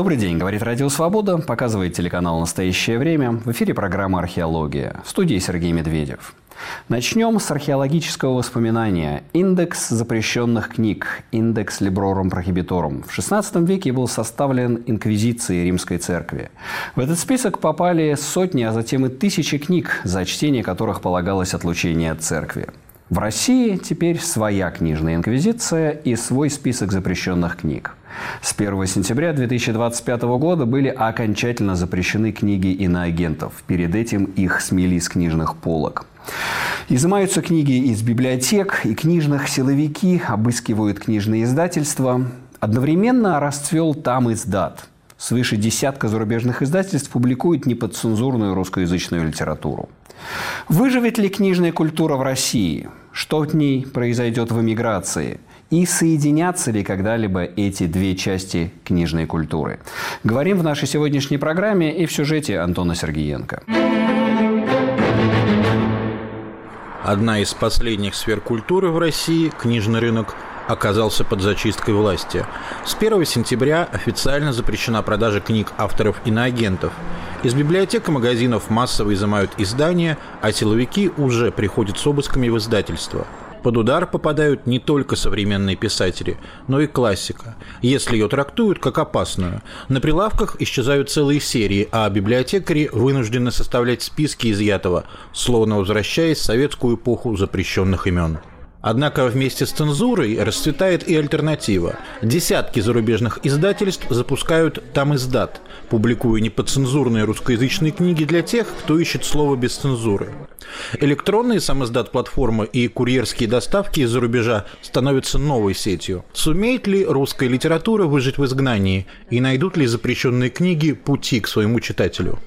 Добрый день, говорит Радио Свобода, показывает телеканал «Настоящее время». В эфире программа «Археология». В студии Сергей Медведев. Начнем с археологического воспоминания. Индекс запрещенных книг, индекс Librorum Prohibitorum, в XVI веке был составлен инквизицией Римской Церкви. В этот список попали сотни, а затем и тысячи книг, за чтение которых полагалось отлучение от церкви. В России теперь своя книжная инквизиция и свой список запрещенных книг. С 1 сентября 2025 года были окончательно запрещены книги иноагентов. Перед этим их смели с книжных полок. Изымаются книги из библиотек и книжных, силовики обыскивают книжные издательства. Одновременно расцвел тамиздат. Свыше десятка зарубежных издательств публикуют неподцензурную русскоязычную литературу. Выживет ли книжная культура в России? Что в ней произойдет в эмиграции? И соединятся ли когда-либо эти две части книжной культуры? Говорим в нашей сегодняшней программе и в сюжете Антона Сергеенко. Одна из последних сфер культуры в России, книжный рынок, оказался под зачисткой власти. С 1 сентября официально запрещена продажа книг авторов иноагентов. Из библиотек и магазинов массово изымают издания, а силовики уже приходят с обысками в издательство. Под удар попадают не только современные писатели, но и классика, если ее трактуют как опасную. На прилавках исчезают целые серии, а библиотекари вынуждены составлять списки изъятого, словно возвращаясь в советскую эпоху запрещенных имен. Однако вместе с цензурой расцветает и альтернатива. Десятки зарубежных издательств запускают тамиздат, публикуя неподцензурные русскоязычные книги для тех, кто ищет слово без цензуры. Электронные самиздат-платформы и курьерские доставки из-за рубежа становятся новой сетью. Сумеет ли русская литература выжить в изгнании? И найдут ли запрещенные книги пути к своему читателю?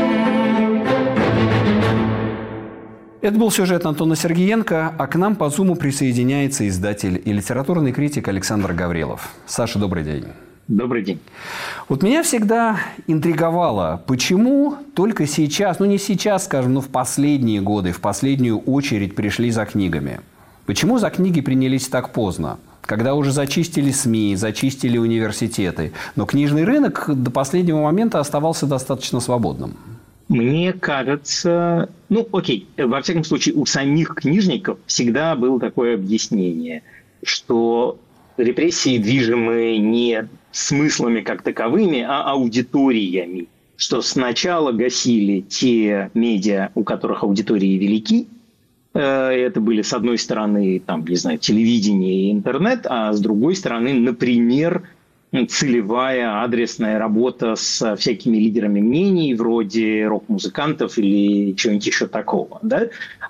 Это был сюжет Антона Сергеенко, а к нам по Зуму присоединяется издатель и литературный критик Александр Гаврилов. Саша, добрый день. Добрый день. Вот меня всегда интриговало, почему только сейчас, не сейчас, скажем, но в последние годы, в последнюю очередь пришли за книгами. Почему за книги принялись так поздно? Когда уже зачистили СМИ, зачистили университеты, но книжный рынок до последнего момента оставался достаточно свободным. Мне кажется, во всяком случае, у самих книжников всегда было такое объяснение, что репрессии движимы не смыслами как таковыми, а аудиториями. Что сначала гасили те медиа, у которых аудитории велики. Это были, с одной стороны, телевидение и интернет, а с другой стороны, например, целевая адресная работа с всякими лидерами мнений, вроде рок-музыкантов или чего-нибудь еще такого, да?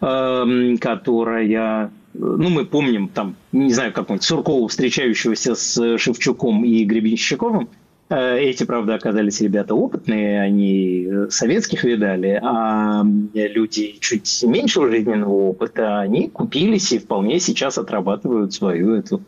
Которая, мы помним, какого-нибудь Суркова, встречающегося с Шевчуком и Гребенщиковым. Эти, правда, оказались ребята опытные, они советских видали, а люди чуть меньшего жизненного опыта, они купились и вполне сейчас отрабатывают свою эту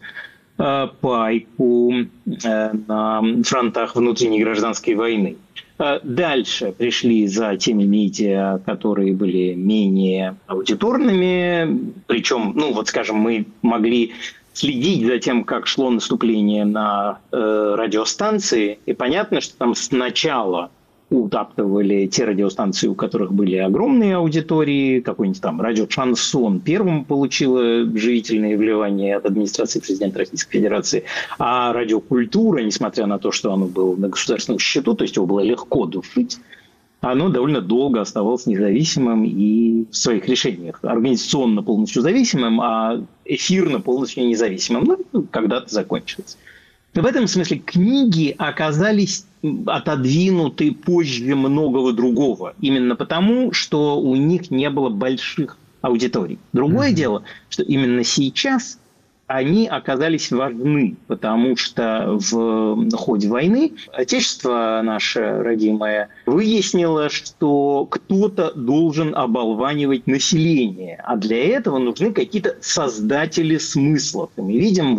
пайку на фронтах внутренней гражданской войны. Дальше пришли за теми медиа, которые были менее аудиторными. Причем, мы могли следить за тем, как шло наступление на радиостанции. И понятно, что там сначала утаптывали те радиостанции, у которых были огромные аудитории. Какой-нибудь радио «Шансон» первым получило живительное вливание от администрации президента Российской Федерации. А радио «Культура», несмотря на то, что оно было на государственном счету, то есть его было легко душить, оно довольно долго оставалось независимым и в своих решениях организационно полностью зависимым, а эфирно полностью независимым. Когда-то закончилось. В этом смысле книги оказались отодвинуты позже многого другого. Именно потому, что у них не было больших аудиторий. Другое дело, что именно сейчас они оказались важны, потому что в ходе войны Отечество наше родимое выяснило, что кто-то должен оболванивать население, а для этого нужны какие-то создатели смыслов. И мы видим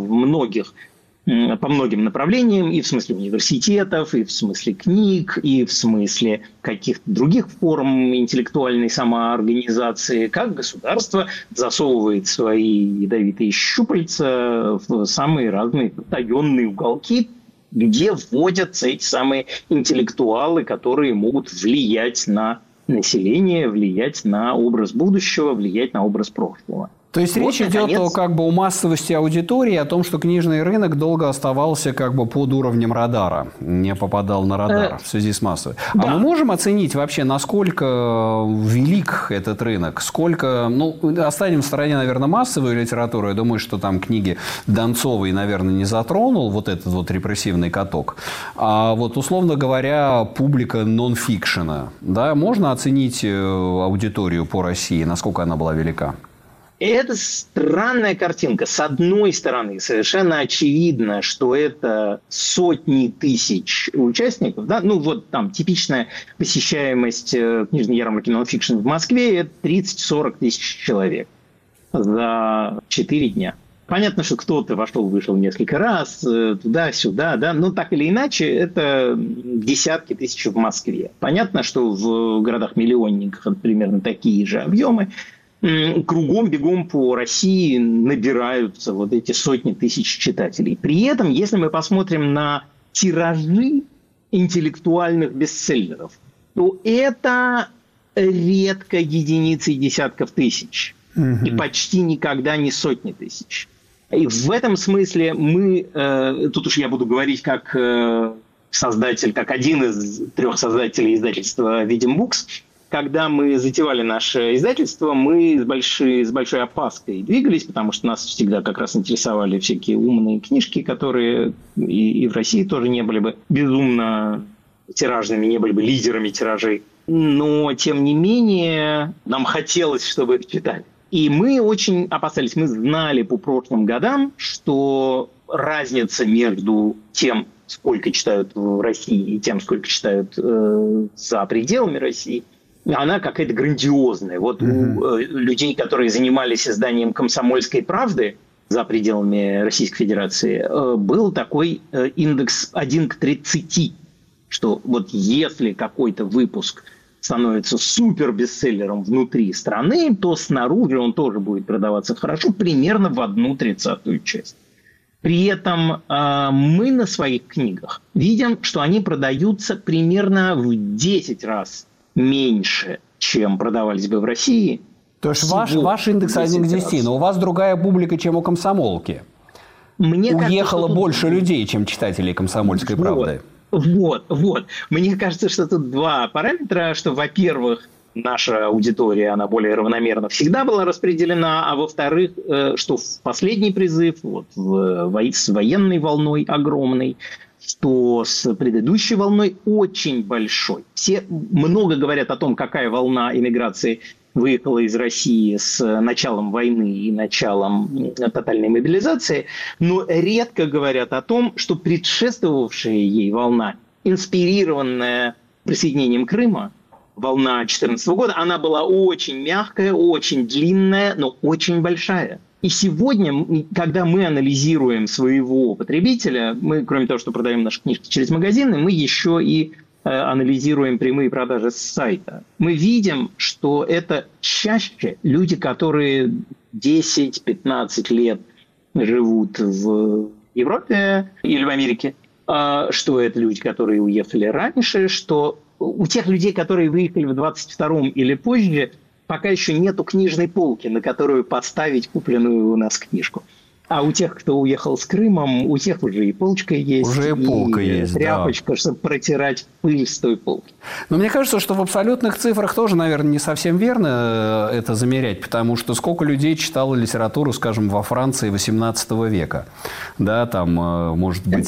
по многим направлениям, и в смысле университетов, и в смысле книг, и в смысле каких-то других форм интеллектуальной самоорганизации, как государство засовывает свои ядовитые щупальца в самые разные потаенные уголки где вводятся эти самые интеллектуалы, которые могут влиять на население, влиять на образ будущего, влиять на образ прошлого. То есть речь идет о массовости аудитории, о том, что книжный рынок долго оставался под уровнем радара, не попадал на радар в связи с массой. Да. А мы можем оценить вообще, насколько велик этот рынок? Сколько, оставим в стороне, наверное, массовую литературу. Я думаю, что там книги Донцовой, наверное, не затронул этот репрессивный каток. А условно говоря, публика нон-фикшена. Да, можно оценить аудиторию по России, насколько она была велика? Это странная картинка. С одной стороны, совершенно очевидно, что это сотни тысяч участников. Да? Там типичная посещаемость книжной ярмарки нонфикшн в Москве – это 30-40 тысяч человек за 4 дня. Понятно, что кто-то вошел-вышел несколько раз, туда-сюда, да, но так или иначе это десятки тысяч в Москве. Понятно, что в городах-миллионниках примерно такие же объемы. Кругом-бегом по России набираются эти сотни тысяч читателей. При этом, если мы посмотрим на тиражи интеллектуальных бестселлеров, то это редко единицы и десятков тысяч. И почти никогда не сотни тысяч. И в этом смысле тут уж я буду говорить как создатель, как один из 3 создателей издательства «Видим Букс», когда мы затевали наше издательство, мы с большой опаской двигались, потому что нас всегда как раз интересовали всякие умные книжки, которые и в России тоже не были бы безумно тиражными, не были бы лидерами тиражей. Но, тем не менее, нам хотелось, чтобы их читали. И мы очень опасались, мы знали по прошлым годам, что разница между тем, сколько читают в России, и тем, сколько читают за пределами России, она какая-то грандиозная. У людей, которые занимались изданием «Комсомольской правды» за пределами Российской Федерации, был такой индекс 1 к 30, что если какой-то выпуск становится супер-бестселлером внутри страны, то снаружи он тоже будет продаваться хорошо, примерно в 1/30 часть. При этом мы на своих книгах видим, что они продаются примерно в 10 раз меньше, чем продавались бы в России. То есть ваш индекс 1 к 10, но у вас другая публика, чем у «Комсомолки». Уехало больше людей, чем читателей «Комсомольской правды». Мне кажется, что тут 2 параметра, что, во-первых, наша аудитория, она более равномерно всегда была распределена, а во-вторых, что в последний призыв, с военной волной огромной, что с предыдущей волной очень большой. Все много говорят о том, какая волна эмиграции выехала из России с началом войны и началом тотальной мобилизации, но редко говорят о том, что предшествовавшая ей волна, инспирированная присоединением Крыма, волна 2014 года, она была очень мягкая, очень длинная, но очень большая. И сегодня, когда мы анализируем своего потребителя, мы, кроме того, что продаем наши книжки через магазины, мы еще и анализируем прямые продажи с сайта. Мы видим, что это чаще люди, которые 10-15 лет живут в Европе или в Америке, что это люди, которые уехали раньше, что у тех людей, которые выехали в 22-м или позже, пока еще нету книжной полки, на которую поставить купленную у нас книжку. А у тех, кто уехал с Крымом, у тех уже и полочка есть, уже и полка есть, тряпочка, да, чтобы протирать пыль с той полки. Но мне кажется, что в абсолютных цифрах тоже, наверное, не совсем верно это замерять, потому что сколько людей читало литературу, скажем, во Франции XVIII века. Да, там, может быть,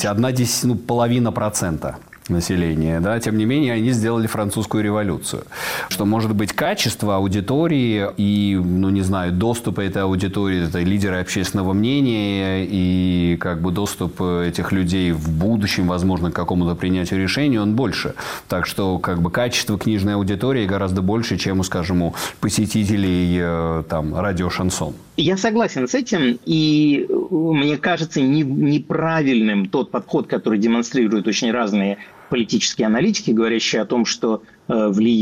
0,1% населения, да, тем не менее, они сделали французскую революцию. Что, может быть, качество аудитории и, доступ этой аудитории, это лидеры общественного мнения и доступ этих людей в будущем, возможно, к какому-то принятию решений, он больше. Так что, качество книжной аудитории гораздо больше, чем, скажем, у посетителей радио «Шансон». Я согласен с этим, и мне кажется неправильным тот подход, который демонстрируют очень разные политические аналитики, говорящие о том, что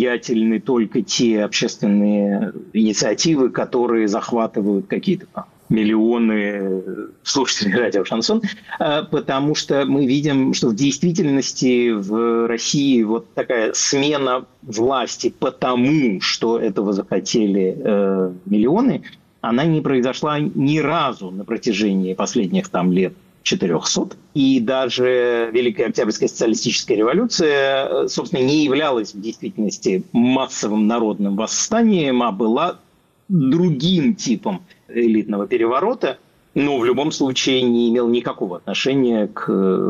влиятельны только те общественные инициативы, которые захватывают какие-то миллионы слушателей радио «Шансон», потому что мы видим, что в действительности в России вот такая смена власти потому, что этого захотели миллионы, она не произошла ни разу на протяжении последних лет 400. И даже Великая Октябрьская социалистическая революция, собственно, не являлась в действительности массовым народным восстанием, а была другим типом элитного переворота, но в любом случае не имел никакого отношения к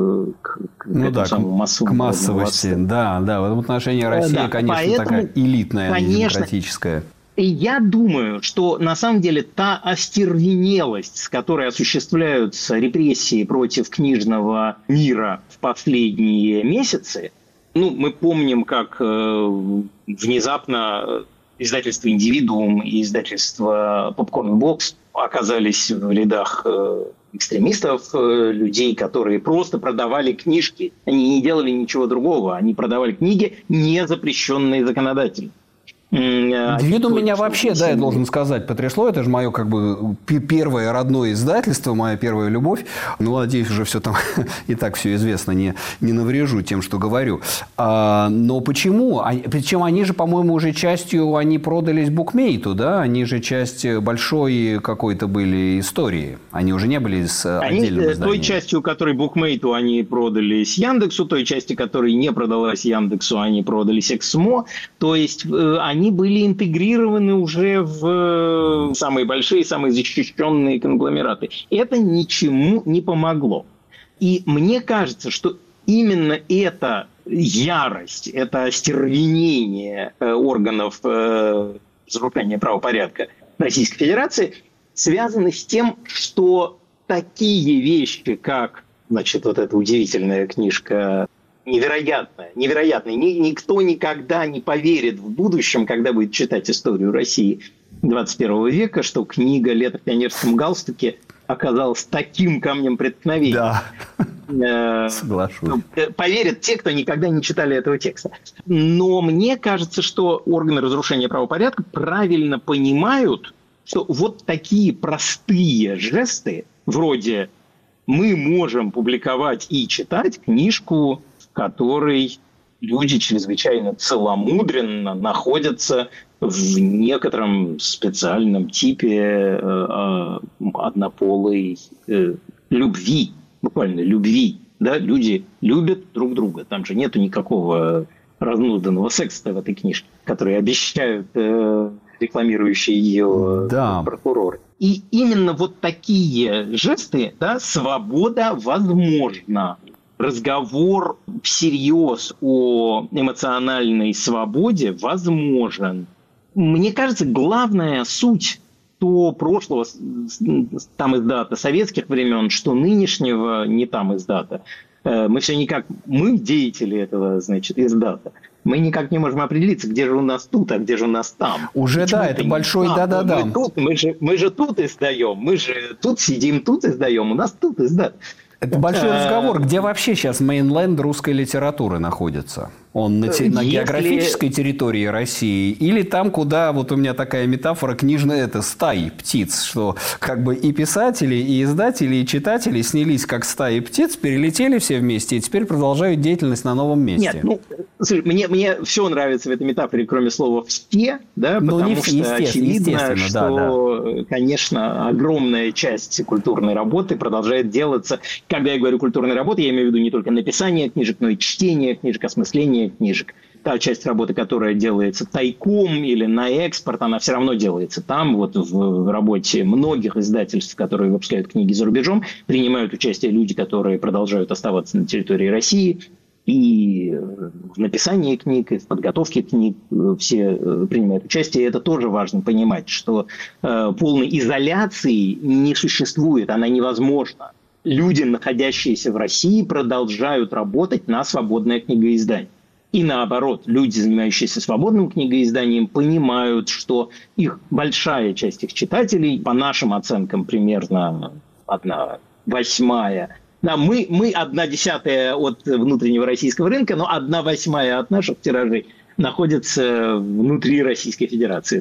этому массовому массовости. Да, в этом отношении Россия, конечно, поэтому, такая элитная, конечно, демократическая. И я думаю, что на самом деле та остервенелость, с которой осуществляются репрессии против книжного мира в последние месяцы, мы помним, как внезапно издательство «Индивидуум» и издательство «Попкорн-бокс» оказались в рядах экстремистов, людей, которые просто продавали книжки. Они не делали ничего другого. Они продавали книги, не запрещенные законодательно. «Индивидуум» меня вообще, я должен сказать, потрясло. Это же мое первое родное издательство, моя первая любовь. Надеюсь, уже все там и так все известно, не наврежу тем, что говорю. Но почему? Причем они же, по-моему, уже частью, они продались букмейту, да? Они же часть большой какой-то были истории. Они уже не были с отдельным изданием. Той частью, которой букмейту, они продались Яндексу, той части, которой не продалась Яндексу, они продались Эксмо. То есть они были интегрированы уже в самые большие, самые защищенные конгломераты. Это ничему не помогло. И мне кажется, что именно эта ярость, это остервенение органов разрушения правопорядка Российской Федерации связано с тем, что такие вещи, как, вот эта удивительная книжка, невероятно. Никто никогда не поверит в будущем, когда будет читать историю России 21 века, что книга «Лето в пионерском галстуке» оказалась таким камнем преткновения. Да, соглашусь. Поверят те, кто никогда не читали этого текста. Но мне кажется, что органы разрушения правопорядка правильно понимают, что вот такие простые жесты, вроде мы можем публиковать и читать книжку, в которой люди чрезвычайно целомудренно находятся в некотором специальном типе однополой любви, буквально любви. Да? Люди любят друг друга. Там же нету никакого разнузданного секса в этой книжке, который обещают рекламирующие ее прокуроры. И именно вот такие жесты, свобода возможна. Разговор всерьез о эмоциональной свободе возможен. Мне кажется, главная суть то прошлого там издата советских времен, что нынешнего не там издата. Мы все никак, мы деятели этого, издата. Мы никак не можем определиться, где же у нас тут, а где же у нас там. Уже почему это большой да-да-да. Мы же тут издаем, мы же тут сидим, тут издаем, у нас тут издат. Это большой разговор. Где вообще сейчас мейнленд русской литературы находится? Он на географической территории России или там, куда, вот у меня такая метафора, книжная, это стаи птиц, что и писатели, и издатели, и читатели снялись как стаи птиц, перелетели все вместе и теперь продолжают деятельность на новом месте. Нет, мне все нравится в этой метафоре, кроме слова «все», потому что очевидно, что, конечно, огромная часть культурной работы продолжает делаться. Когда я говорю культурной работы, я имею в виду не только написание книжек, но и чтение книжек, осмысление книжек. Та часть работы, которая делается тайком или на экспорт, она все равно делается там. Вот в работе многих издательств, которые выпускают книги за рубежом, принимают участие люди, которые продолжают оставаться на территории России. И в написании книг, и в подготовке книг все принимают участие. И это тоже важно понимать, что полной изоляции не существует, она невозможна. Люди, находящиеся в России, продолжают работать на свободное книгоиздание. И наоборот, люди, занимающиеся свободным книгоизданием, понимают, что большая часть их читателей, по нашим оценкам, примерно 1/8. Да, мы 1/10 от внутреннего российского рынка, но 1/8 от наших тиражей находится внутри Российской Федерации.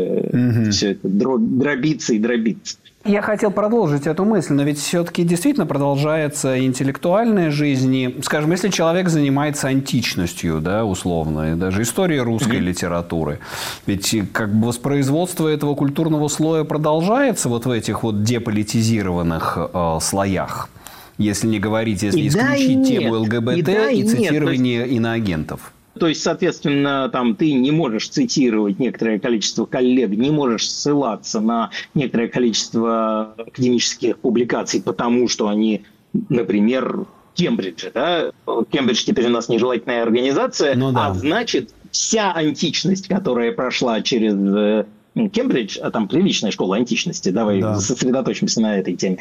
Все это дробится и дробится. Я хотел продолжить эту мысль, но ведь все-таки действительно продолжается интеллектуальная жизнь. И, скажем, если человек занимается античностью, да, условно, и даже историей русской литературы, ведь как бы воспроизводство этого культурного слоя продолжается вот в этих вот деполитизированных слоях. Если не говорить, если исключить тему ЛГБТ и цитирование иноагентов. То есть, соответственно, там ты не можешь цитировать некоторое количество коллег, не можешь ссылаться на некоторое количество академических публикаций, потому что они, например, Кембриджи, да? Кембридж теперь у нас нежелательная организация, а значит, вся античность, которая прошла через Кембридж, а там приличная школа античности, давай сосредоточимся на этой теме,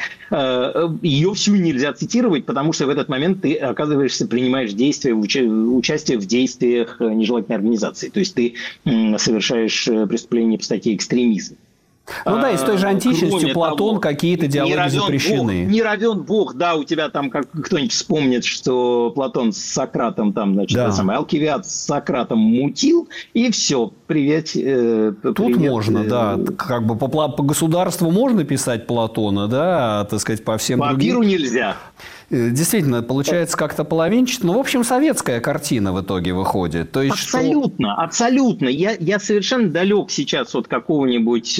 ее всю нельзя цитировать, потому что в этот момент ты оказываешься, принимаешь действия, участие в действиях нежелательной организации. То есть ты совершаешь преступление по статье экстремизм. Ну да, из той же античности Платон, какие-то диалоги запрещены. Не равен Бог, да, у тебя там как кто-нибудь вспомнит, что Платон с Сократом там, значит, Алкивиад с Сократом мутил, и все, привет. Тут можно, да, как бы по государству можно писать Платона, да, а, так сказать, по всем другим. По миру нельзя. Действительно, получается как-то половинчато. Но, в общем, советская картина в итоге выходит. То есть, абсолютно. Я совершенно далек сейчас от какого-нибудь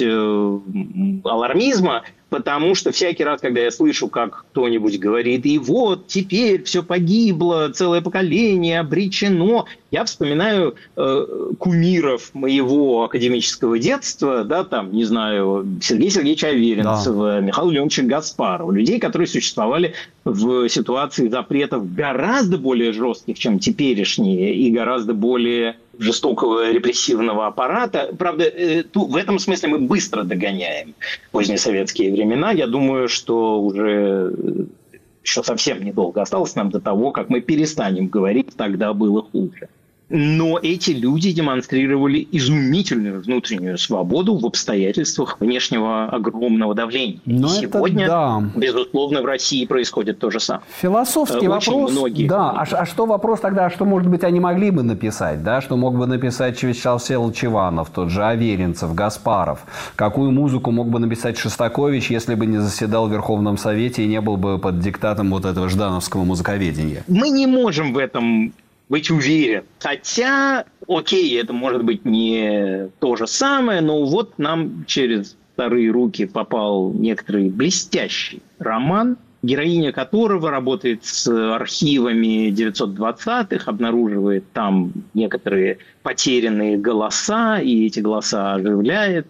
алармизма, потому что всякий раз, когда я слышу, как кто-нибудь говорит, и вот теперь все погибло, целое поколение обречено, я вспоминаю кумиров моего академического детства, да, там, не знаю, Сергея Сергеевича Аверинцева, Михаила Леоновича Гаспарова, людей, которые существовали в ситуации запретов гораздо более жестких, чем теперешние, и гораздо более жестокого репрессивного аппарата. Правда, в этом смысле мы быстро догоняем позднесоветские времена. Я думаю, что уже еще совсем недолго осталось нам до того, как мы перестанем говорить «тогда было хуже». Но эти люди демонстрировали изумительную внутреннюю свободу в обстоятельствах внешнего огромного давления. Но сегодня, безусловно, в России происходит то же самое. Философский вопрос. А что вопрос тогда, что, может быть, они могли бы написать? Да? Что мог бы написать Вячеслав Всеволодович Иванов, тот же Аверинцев, Гаспаров? Какую музыку мог бы написать Шостакович, если бы не заседал в Верховном Совете и не был бы под диктатом вот этого ждановского музыковедения? Мы не можем в этом быть уверен. Хотя, окей, это может быть не то же самое, но вот нам через вторые руки попал некоторый блестящий роман, героиня которого работает с архивами 920-х, обнаруживает там некоторые потерянные голоса, и эти голоса оживляет,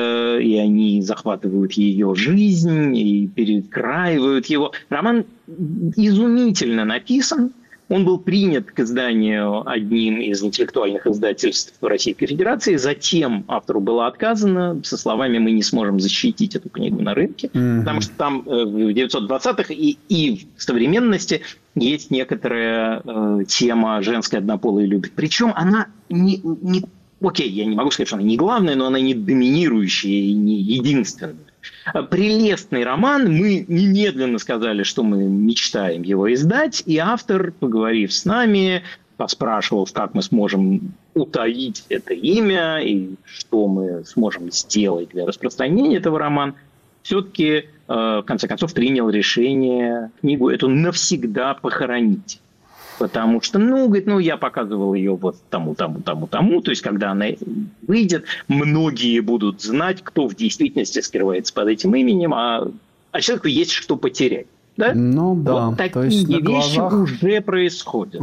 и они захватывают ее жизнь и перекраивают его. Роман изумительно написан. Он был принят к изданию одним из интеллектуальных издательств Российской Федерации. Затем автору было отказано со словами «мы не сможем защитить эту книгу на рынке». Потому что там в 920-х и в современности есть некоторая тема женской однополой любви. Причем она окей, я не могу сказать, что она не главная, но она не доминирующая и не единственная. Прелестный роман. Мы немедленно сказали, что мы мечтаем его издать, и автор, поговорив с нами, поспрашивал, как мы сможем утаить это имя и что мы сможем сделать для распространения этого романа, все-таки, в конце концов, принял решение книгу эту навсегда похоронить. Потому что, я показывал ее вот тому. То есть, когда она выйдет, многие будут знать, кто в действительности скрывается под этим именем, а человеку есть что потерять. Да? Вот такие вещи уже происходят.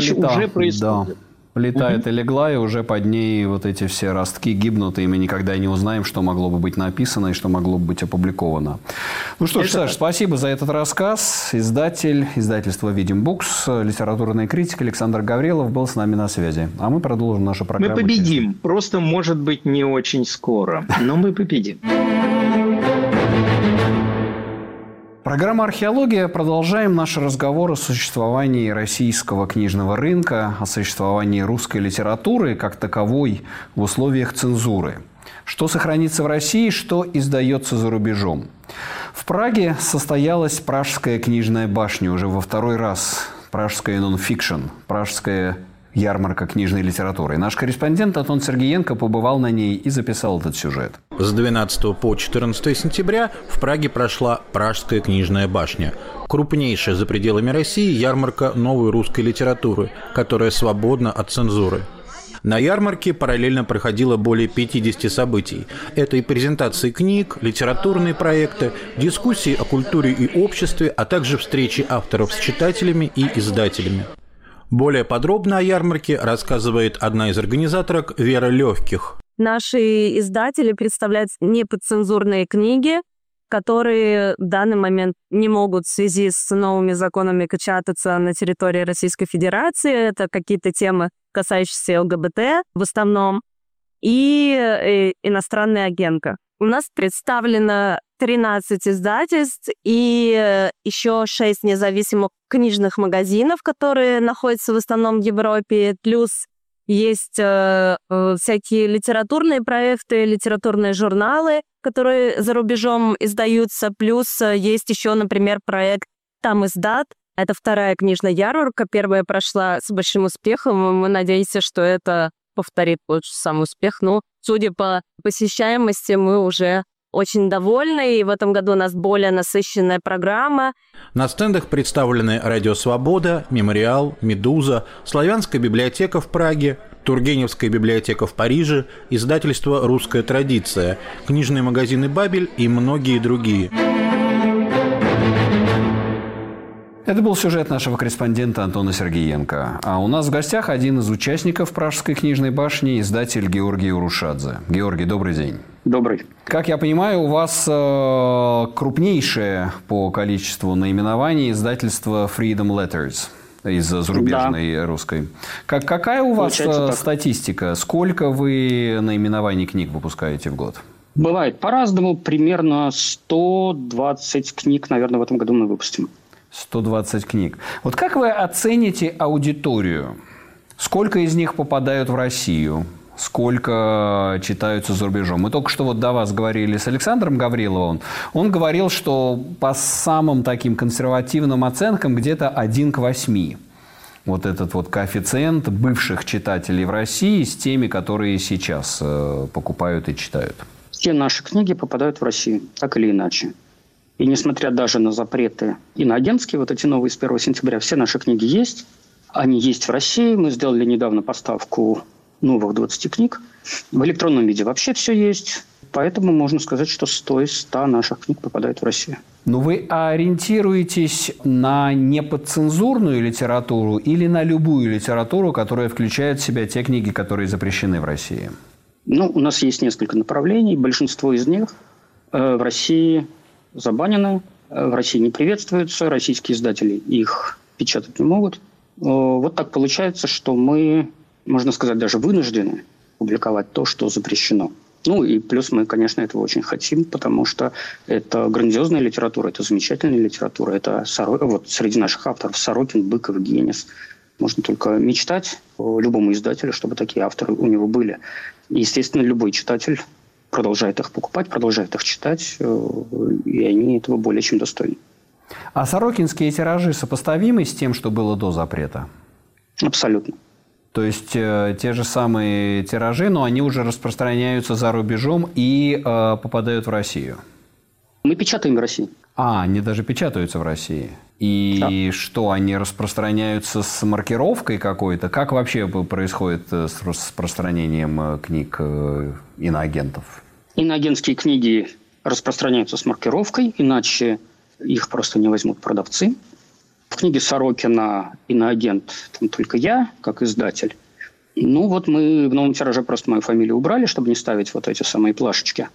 Да. Летает и легла, и уже под ней вот эти все ростки гибнут, и мы никогда не узнаем, что могло бы быть написано и что могло бы быть опубликовано. Ну что ж, Саш, спасибо за этот рассказ. Издательство «Видим Букс», литературный критик Александр Гаврилов был с нами на связи. А мы продолжим нашу программу. Мы победим. Просто, может быть, не очень скоро, но мы победим. Программа «Археология». Продолжаем наш разговор о существовании российского книжного рынка, о существовании русской литературы как таковой в условиях цензуры. Что сохранится в России, что издается за рубежом. В Праге состоялась Пражская книжная башня уже во второй раз. Пражская нон-фикшн, Пражская ярмарка книжной литературы. Наш корреспондент Антон Сергеенко побывал на ней и записал этот сюжет. С 12 по 14 сентября в Праге прошла Пражская книжная башня. Крупнейшая за пределами России ярмарка новой русской литературы, которая свободна от цензуры. На ярмарке параллельно проходило более 50 событий. Это и презентации книг, литературные проекты, дискуссии о культуре и обществе, а также встречи авторов с читателями и издателями. Более подробно о ярмарке рассказывает одна из организаторок Вера Легких. Наши издатели представляют неподцензурные книги, которые в данный момент не могут в связи с новыми законами печататься на территории Российской Федерации. Это какие-то темы, касающиеся ЛГБТ в основном, и иностранная агентка. У нас представлено 13 издательств и еще 6 независимых книжных магазинов, которые находятся в основном в Европе. Плюс есть всякие литературные проекты, литературные журналы, которые за рубежом издаются. Плюс есть еще, например, проект «Там издат». Это вторая книжная ярмарка. Первая прошла с большим успехом. Мы надеемся, что это повторит тот же самый успех. Но, судя по посещаемости, мы уже очень довольны. И в этом году у нас более насыщенная программа. На стендах представлены «Радио Свобода», «Мемориал», «Медуза», Славянская библиотека в Праге, Тургеневская библиотека в Париже, издательство «Русская традиция», книжные магазины «Бабель» и многие другие. Это был сюжет нашего корреспондента Антона Сергеенко. А у нас в гостях один из участников Пражской книжной башни, издатель Георгий Урушадзе. Георгий, добрый день. Добрый. Как я понимаю, у вас крупнейшее по количеству наименований издательство Freedom Letters из зарубежной русской. Какая у вас статистика? Сколько вы наименований книг выпускаете в год? Бывает по-разному. Примерно 120 книг, наверное, в этом году мы выпустим. 120 книг. Вот как вы оцените аудиторию? Сколько из них попадают в Россию? Сколько читаются за рубежом? Мы только что вот до вас говорили с Александром Гавриловым. Он говорил, что по самым таким консервативным оценкам где-то 1 к 8. Вот этот вот коэффициент бывших читателей в России с теми, которые сейчас покупают и читают. Все наши книги попадают в Россию, так или иначе. И несмотря даже на запреты иноагентские, вот эти новые с 1 сентября, все наши книги есть. Они есть в России. Мы сделали недавно поставку новых 20 книг. В электронном виде вообще все есть. Поэтому можно сказать, что 100 из 100 наших книг попадают в Россию. Но вы ориентируетесь на неподцензурную литературу или на любую литературу, которая включает в себя те книги, которые запрещены в России? У нас есть несколько направлений. Большинство из них в России забанены, в России не приветствуются, российские издатели их печатать не могут. Вот так получается, что мы, можно сказать, даже вынуждены публиковать то, что запрещено. И плюс мы, конечно, этого очень хотим, потому что это грандиозная литература, это замечательная литература. Это вот среди наших авторов Сорокин, Быков, Генис. Можно только мечтать любому издателю, чтобы такие авторы у него были. И, естественно, любой читатель продолжает их покупать, продолжает их читать, и они этого более чем достойны. А сорокинские тиражи сопоставимы с тем, что было до запрета? Абсолютно. То есть те же самые тиражи, но они уже распространяются за рубежом и попадают в Россию? Мы печатаем в России. Они даже печатаются в России. И что, они распространяются с маркировкой какой-то? Как вообще происходит с распространением книг иноагентов? Иноагентские книги распространяются с маркировкой, иначе их просто не возьмут продавцы. В книге Сорокина иноагент там только я, как издатель. Мы в новом тираже просто мою фамилию убрали, чтобы не ставить вот эти самые плашечки.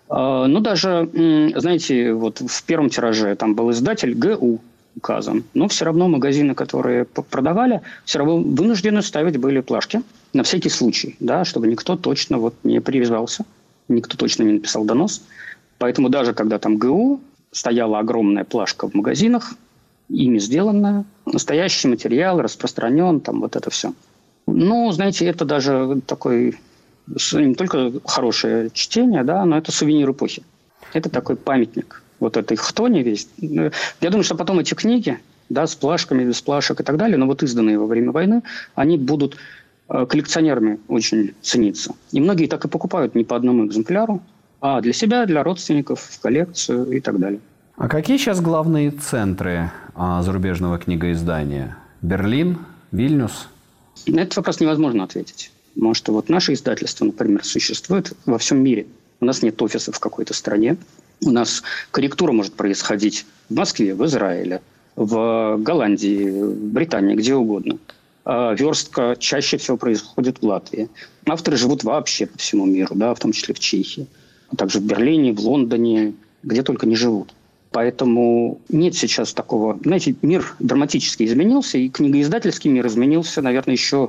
Даже, знаете, вот в первом тираже там был издатель ГУ указан. Но все равно магазины, которые продавали, все равно вынуждены ставить были плашки на всякий случай, да, чтобы никто точно не привязался, никто точно не написал донос. Поэтому даже когда там ГУ, стояла огромная плашка в магазинах, ими сделанная, настоящий материал, распространен, там вот это все. Знаете, это даже такой не только хорошее чтение, да, но это сувенир эпохи. Это такой памятник вот этой хтони весь. Я думаю, что потом эти книги да, с плашками, без плашек и так далее, но вот изданные во время войны, они будут коллекционерами очень цениться. И многие так и покупают не по одному экземпляру, а для себя, для родственников, в коллекцию и так далее. А какие сейчас главные центры зарубежного книгоиздания? Берлин, Вильнюс? На этот вопрос невозможно ответить. Потому что вот наше издательство, например, существует во всем мире. У нас нет офиса в какой-то стране. У нас корректура может происходить в Москве, в Израиле, в Голландии, в Британии, где угодно. А верстка чаще всего происходит в Латвии. Авторы живут вообще по всему миру, да, в том числе в Чехии. А также в Берлине, в Лондоне, где только не живут. Поэтому нет сейчас такого... Знаете, мир драматически изменился, и книгоиздательский мир изменился, наверное, еще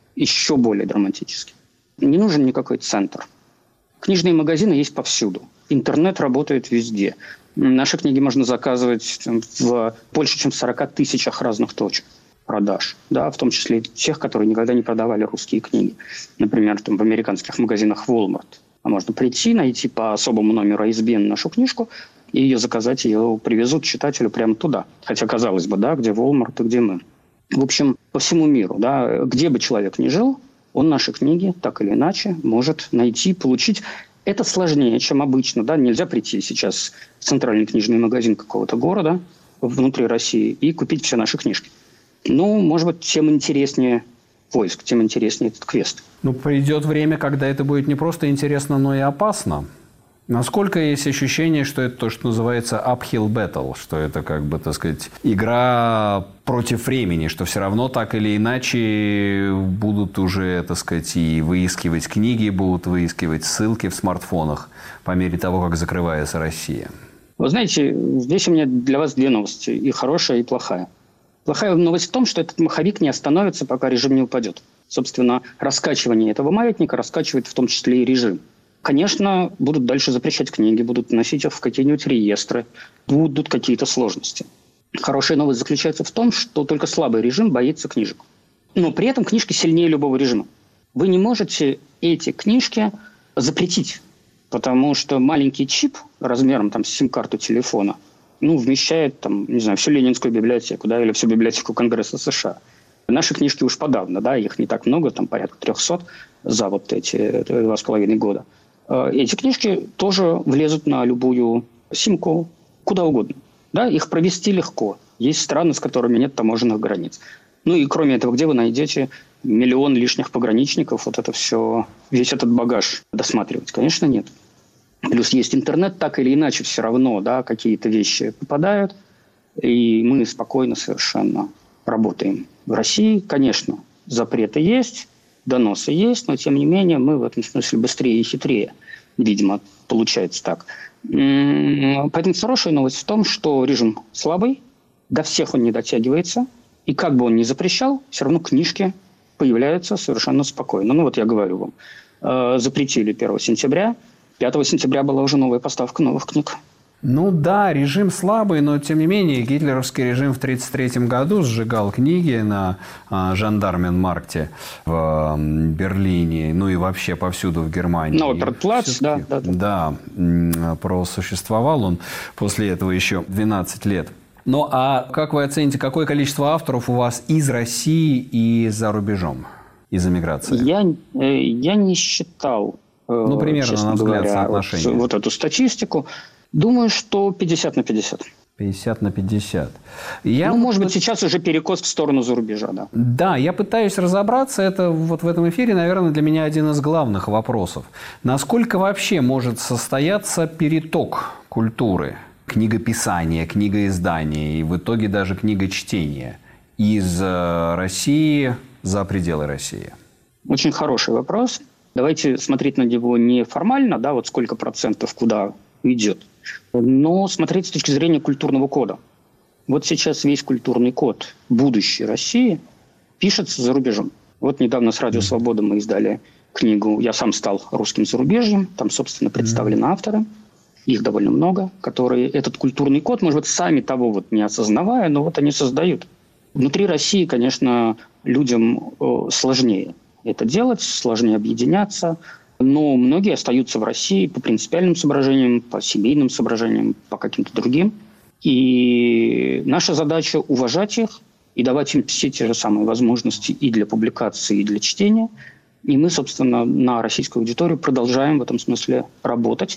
более драматически. Не нужен никакой центр. Книжные магазины есть повсюду. Интернет работает везде. Наши книги можно заказывать в больше, чем 40 тысячах разных точек продаж. Да, в том числе и тех, которые никогда не продавали русские книги. Например, там, в американских магазинах Walmart. А можно прийти, найти по особому номеру ISBN нашу книжку и ее заказать, ее привезут читателю прямо туда. Хотя, казалось бы, да, где Walmart и где мы. В общем, по всему миру, да, где бы человек ни жил, он наши книги так или иначе может найти, получить. Это сложнее, чем обычно. Да? Нельзя прийти сейчас в центральный книжный магазин какого-то города внутри России и купить все наши книжки. Ну, может быть, тем интереснее поиск, тем интереснее этот квест. Ну, придет время, когда это будет не просто интересно, но и опасно. Насколько есть ощущение, что это то, что называется uphill battle, что это, как бы, так сказать, игра против времени, что все равно так или иначе будут уже, так сказать, и выискивать книги, будут выискивать ссылки в смартфонах по мере того, как закрывается Россия? Вы знаете, здесь у меня для вас две новости, и хорошая, и плохая. Плохая новость в том, что этот маховик не остановится, пока режим не упадет. Собственно, раскачивание этого маятника раскачивает в том числе и режим. Конечно, будут дальше запрещать книги, будут вносить их в какие-нибудь реестры, будут какие-то сложности. Хорошая новость заключается в том, что только слабый режим боится книжек. Но при этом книжки сильнее любого режима. Вы не можете эти книжки запретить, потому что маленький чип размером там, с сим-карту телефона вмещает там, не знаю, всю Ленинскую библиотеку, да, или всю библиотеку Конгресса США. Наши книжки уж подавно, да, их не так много, там порядка 300 за вот эти 2,5 года. Эти книжки тоже влезут на любую симку, куда угодно. Да, их провести легко. Есть страны, с которыми нет таможенных границ. Ну и кроме этого, где вы найдете 1 миллион лишних пограничников, вот это все, весь этот багаж досматривать? Конечно, нет. Плюс есть интернет, так или иначе все равно, да, какие-то вещи попадают, и мы спокойно совершенно работаем. В России, конечно, запреты есть, доносы есть, но тем не менее мы в этом смысле быстрее и хитрее, видимо, получается так. Поэтому хорошая новость в том, что режим слабый, до всех он не дотягивается, и как бы он ни запрещал, все равно книжки появляются совершенно спокойно. Ну вот я говорю вам, запретили 1 сентября, 5 сентября была уже новая поставка новых книг. Ну да, режим слабый, но тем не менее гитлеровский режим в 1933 году сжигал книги на Жандарменмаркте в Берлине, ну и вообще повсюду в Германии. На Оперплац, да. Да, просуществовал он после этого еще 12 лет. Ну а как вы оцените, какое количество авторов у вас из России и за рубежом, из эмиграции? Я не считал, примерно, на взгляд, соотношение. Вот эту статистику. Думаю, что 50 на 50. 50 на 50. Может быть, сейчас уже перекос в сторону зарубежа, да. Да, я пытаюсь разобраться. Это вот в этом эфире, наверное, для меня один из главных вопросов. Насколько вообще может состояться переток культуры, книгописания, книгоиздания и в итоге даже книгочтения из России за пределы России? Очень хороший вопрос. Давайте смотреть на него не формально, да, вот сколько процентов куда идет, но смотреть с точки зрения культурного кода. Вот сейчас весь культурный код будущей России пишется за рубежом. Вот недавно с «Радио Свобода» мы издали книгу «Я сам стал русским зарубежьем». Там, собственно, представлены авторы, их довольно много, которые этот культурный код, может быть, сами того вот не осознавая, но вот они создают. Внутри России, конечно, людям сложнее это делать, сложнее объединяться, но многие остаются в России по принципиальным соображениям, по семейным соображениям, по каким-то другим. И наша задача уважать их и давать им все те же самые возможности и для публикации, и для чтения. И мы, собственно, на российскую аудиторию продолжаем в этом смысле работать.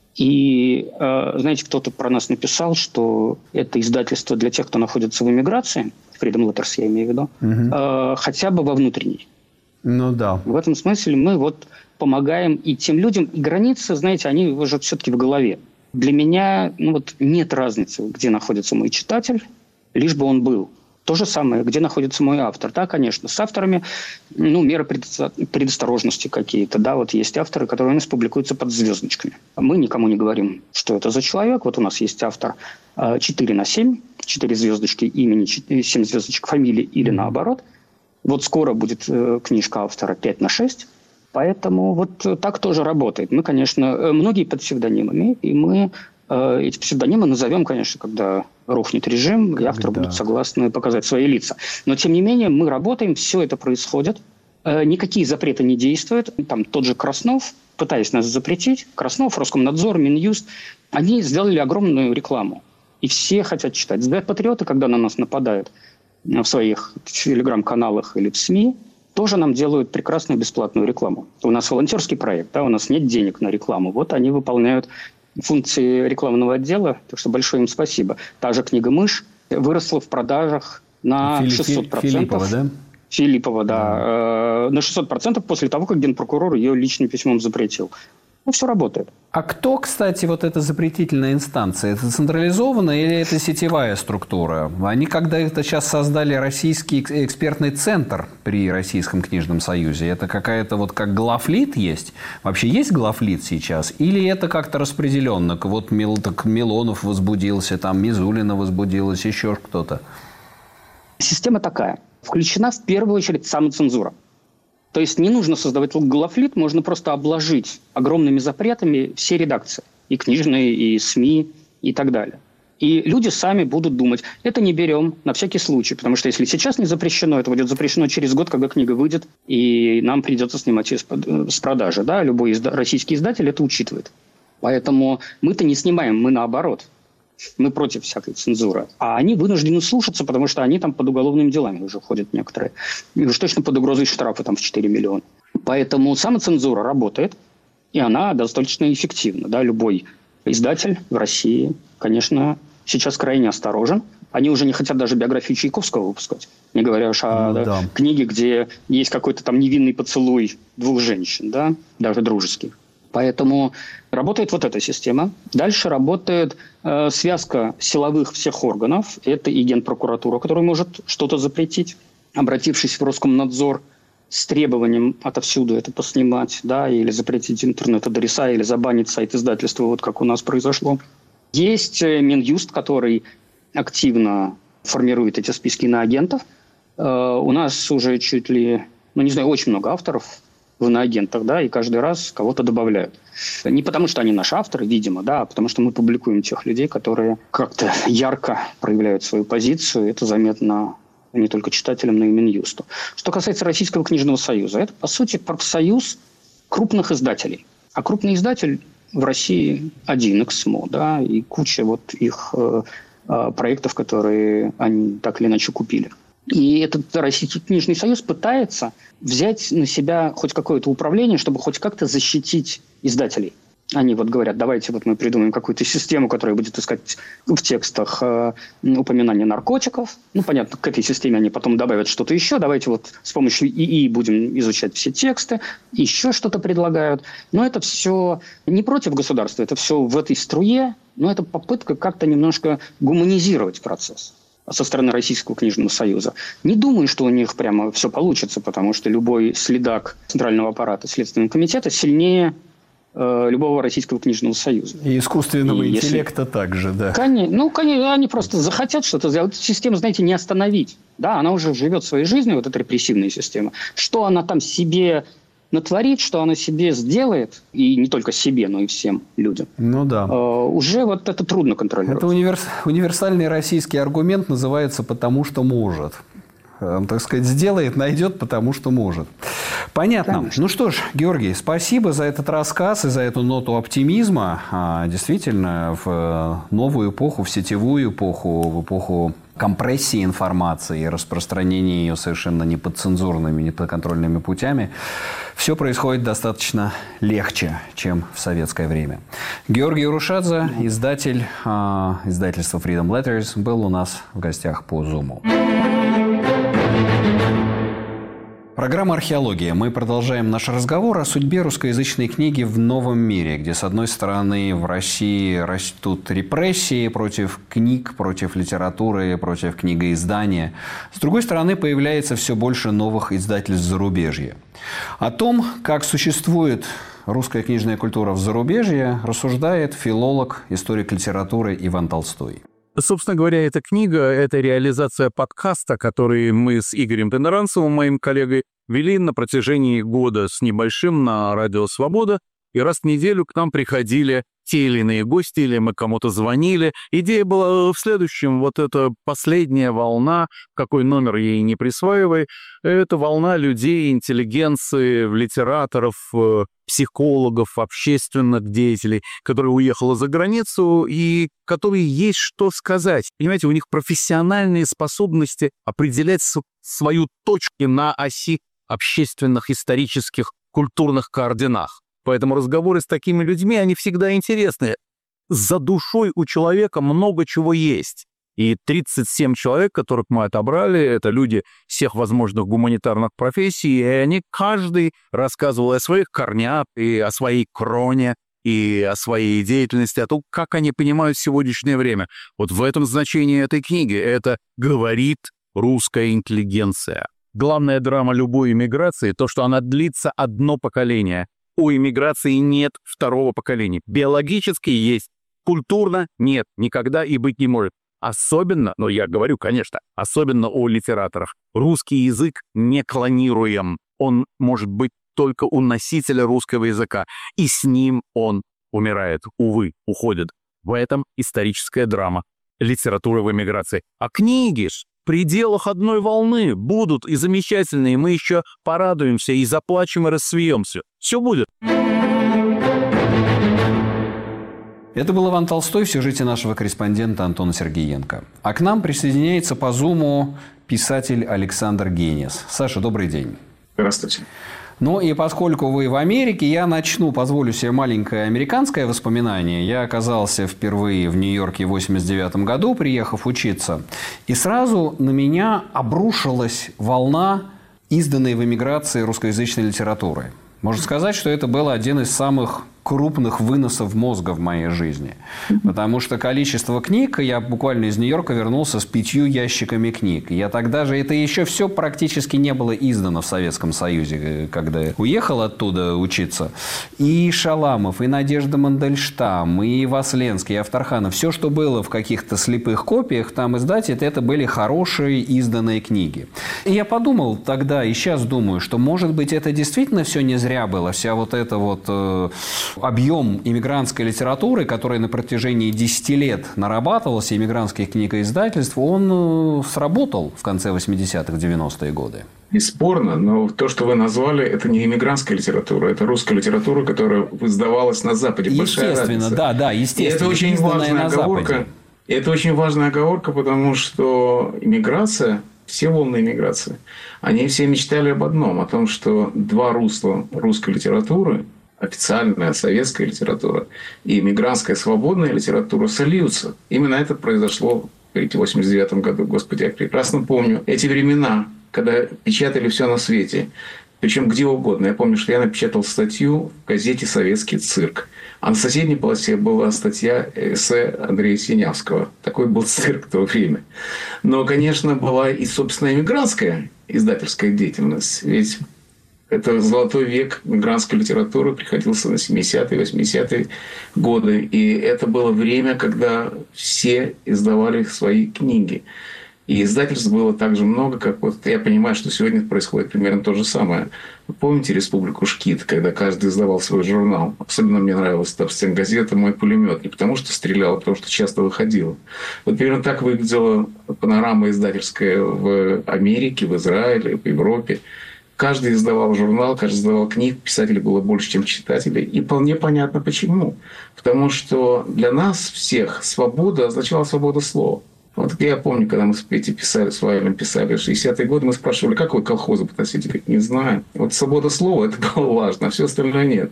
И, знаете, кто-то про нас написал, что это издательство для тех, кто находится в эмиграции, Freedom Letters я имею в виду, хотя бы во внутренней. Ну да. В этом смысле мы вот помогаем и тем людям, и границы, знаете, они уже все-таки в голове. Для меня нет разницы, где находится мой читатель, лишь бы он был. То же самое, где находится мой автор. Да, конечно, с авторами меры предосторожности какие-то. Да, вот есть авторы, которые у нас публикуются под звездочками. Мы никому не говорим, что это за человек. Вот у нас есть автор 4/7, 4 звездочки имени, 7 звездочек фамилии или наоборот. Вот скоро будет книжка автора 5/6. Поэтому вот так тоже работает. Мы, конечно, многие под псевдонимами, и мы эти псевдонимы назовем, конечно, когда рухнет режим, и авторы будут согласны показать свои лица. Но, тем не менее, мы работаем, все это происходит. Никакие запреты не действуют. Там тот же Краснов, пытаясь нас запретить, Краснов, Роскомнадзор, Минюст, они сделали огромную рекламу. И все хотят читать. СД-патриоты, когда на нас нападают в своих телеграм-каналах или в СМИ, тоже нам делают прекрасную бесплатную рекламу. У нас волонтерский проект, да, у нас нет денег на рекламу. Вот они выполняют функции рекламного отдела, так что большое им спасибо. Та же книга «Мышь» выросла в продажах на 600%. Филиппова, да? Филиппова, да. На 600% после того, как генпрокурор ее личным письмом запретил. Все работает. А кто, кстати, вот эта запретительная инстанция? Это централизованная или это сетевая структура? Они когда-то сейчас создали российский экспертный центр при Российском книжном союзе. Это какая-то вот как главлит есть? Вообще есть главлит сейчас? Или это как-то распределенно? Вот Милонов возбудился, там Мизулина возбудилась, еще кто-то? Система такая. Включена в первую очередь самоцензура. То есть не нужно создавать главлит, можно просто обложить огромными запретами все редакции. И книжные, и СМИ, и так далее. И люди сами будут думать, это не берем на всякий случай. Потому что если сейчас не запрещено, это будет запрещено через год, когда книга выйдет, и нам придется снимать с продажи. Да? Любой российский издатель это учитывает. Поэтому мы-то не снимаем, мы наоборот. Мы против всякой цензуры. А они вынуждены слушаться, потому что они там под уголовными делами уже ходят некоторые. И уж точно под угрозой штрафа там в 4 миллиона. Поэтому самоцензура работает, и она достаточно эффективна. Да? Любой издатель в России, конечно, сейчас крайне осторожен. Они уже не хотят даже биографию Чайковского выпускать. Не говоря уж о книге, где есть какой-то там невинный поцелуй 2 женщин, да? Даже дружеских. Поэтому работает вот эта система. Дальше работает связка силовых всех органов. Это и Генпрокуратура, которая может что-то запретить, обратившись в Роскомнадзор с требованием отовсюду это поснимать, да, или запретить интернет-адреса, или забанить сайт издательства, вот как у нас произошло. Есть Минюст, который активно формирует эти списки иноагентов. У нас уже чуть ли, очень много авторов в иноагентах, да, и каждый раз кого-то добавляют. Не потому, что они наши авторы, видимо, да, а потому что мы публикуем тех людей, которые как-то ярко проявляют свою позицию. Это заметно не только читателям, но и Минюсту. Что касается Российского книжного союза, это, по сути, профсоюз крупных издателей. А крупный издатель в России один, Эксмо, да, и куча вот их проектов, которые они так или иначе купили. И этот Российский книжный союз пытается взять на себя хоть какое-то управление, чтобы хоть как-то защитить издателей. Они вот говорят, давайте вот мы придумаем какую-то систему, которая будет искать в текстах упоминания наркотиков. Понятно, к этой системе они потом добавят что-то еще. Давайте вот с помощью ИИ будем изучать все тексты. Еще что-то предлагают. Но это все не против государства, это все в этой струе. Но это попытка как-то немножко гуманизировать процесс со стороны Российского книжного союза. Не думаю, что у них прямо все получится, потому что любой следак Центрального аппарата Следственного комитета сильнее любого Российского книжного союза. И искусственного интеллекта также, да. Конечно, они просто захотят что-то сделать. Эту систему, знаете, не остановить. Да, она уже живет своей жизнью, вот эта репрессивная система. Что она там себе натворит, что она себе сделает, и не только себе, но и всем людям. Уже вот это трудно контролировать. Это универсальный российский аргумент называется «потому что может». так сказать, сделает, найдет, потому что может. Понятно. Конечно. Ну что ж, Георгий, спасибо за этот рассказ и за эту ноту оптимизма. Действительно, в новую эпоху, в сетевую эпоху, в эпоху компрессии информации и распространения ее совершенно неподцензурными, неподконтрольными путями, все происходит достаточно легче, чем в советское время. Георгий Урушадзе, издатель издательства Freedom Letters, был у нас в гостях по Zoom. Программа «Археология». Мы продолжаем наш разговор о судьбе русскоязычной книги в новом мире, где, с одной стороны, в России растут репрессии против книг, против литературы, против книгоиздания. С другой стороны, появляется все больше новых издательств зарубежья. О том, как существует русская книжная культура в зарубежье, рассуждает филолог, историк литературы Иван Толстой. Собственно говоря, эта книга – это реализация подкаста, который мы с Игорем Теноранцевым, моим коллегой, вели на протяжении года с небольшим на Радио Свобода. И раз в неделю к нам приходили те или иные гости, или мы кому-то звонили. Идея была в следующем. Вот эта последняя волна, какой номер ей не присваивай, это волна людей, интеллигенции, литераторов, психологов, общественных деятелей, которые уехала за границу и которые есть что сказать. Понимаете, у них профессиональные способности определять свою точку на оси общественных, исторических, культурных координах. Поэтому разговоры с такими людьми, они всегда интересны. За душой у человека много чего есть. И 37 человек, которых мы отобрали, это люди всех возможных гуманитарных профессий, и они каждый рассказывал о своих корнях, и о своей кроне, и о своей деятельности, о том, как они понимают сегодняшнее время. Вот в этом значении этой книги. Это говорит русская интеллигенция. Главная драма любой иммиграции – то, что она длится одно поколение. У иммиграции нет второго поколения. Биологически есть, культурно нет, никогда и быть не может. Особенно, но я говорю, конечно, особенно о литераторах. Русский язык не клонируем. Он может быть только у носителя русского языка. И с ним он умирает, увы, уходит. В этом историческая драма литературы в эмиграции. А книги ж в пределах одной волны будут и замечательные. Мы еще порадуемся и заплачем, и рассмеемся. Все будет. Это был Иван Толстой в сюжете нашего корреспондента Антона Сергеенко. А к нам присоединяется по Зуму писатель Александр Генис. Саша, добрый день. Здравствуйте. Ну и поскольку вы в Америке, я позволю себе маленькое американское воспоминание. Я оказался впервые в Нью-Йорке в 1989 году, приехав учиться. И сразу на меня обрушилась волна изданной в эмиграции русскоязычной литературы. Можно сказать, что это был один из самых крупных выносов мозга в моей жизни. Потому что количество книг, я буквально из Нью-Йорка вернулся с 5 ящиками книг. Я тогда же, это еще все практически не было издано в Советском Союзе, когда я уехал оттуда учиться. И Шаламов, и Надежда Мандельштам, и Васленский, и Авторханов. Все, что было в каких-то слепых копиях, там издать, это были хорошие изданные книги. И я подумал тогда, и сейчас думаю, что, может быть, это действительно все не зря было. Вся вот эта вот объем иммигрантской литературы, который на протяжении 10 лет нарабатывался, иммигрантских книгоиздательств, он сработал в конце 80-х, 90-е годы. Бесспорно, но то, что вы назвали, это не иммигрантская литература, это русская литература, которая издавалась на Западе. Естественно, да, естественно. И это очень важная оговорка. Это очень важная оговорка, потому что иммиграция, все волны иммиграции, они все мечтали об одном, о том, что два русла русской литературы, официальная советская литература и мигрантская свободная литература сольются. Именно это произошло в 1989 году. Господи, я прекрасно помню эти времена, когда печатали все на свете. Причем где угодно. Я помню, что я напечатал статью в газете «Советский цирк». А на соседней полосе была статья эссе Андрея Синявского. Такой был цирк в то время. Но, конечно, была и собственная мигрантская издательская деятельность. Ведь это золотой век мигрантской литературы приходился на 70-е, 80-е годы. И это было время, когда все издавали свои книги. И издательств было так же много, как вот я понимаю, что сегодня происходит примерно то же самое. Вы помните «Республику Шкит», когда каждый издавал свой журнал? Особенно мне нравилась та газета «Мой пулемет». Не потому что стрелял, а потому что часто выходила. Вот примерно так выглядела панорама издательская в Америке, в Израиле, в Европе. Каждый издавал журнал, каждый издавал книг, писателей было больше, чем читателей. И вполне понятно почему. Потому что для нас всех свобода означала свобода слова. Вот я помню, когда мы с Петей писали, с Вайлем писали в 60-е годы, мы спрашивали, как вы к колхозу относитесь? Говорит, не знаю. Вот свобода слова – это было важно, а все остальное нет.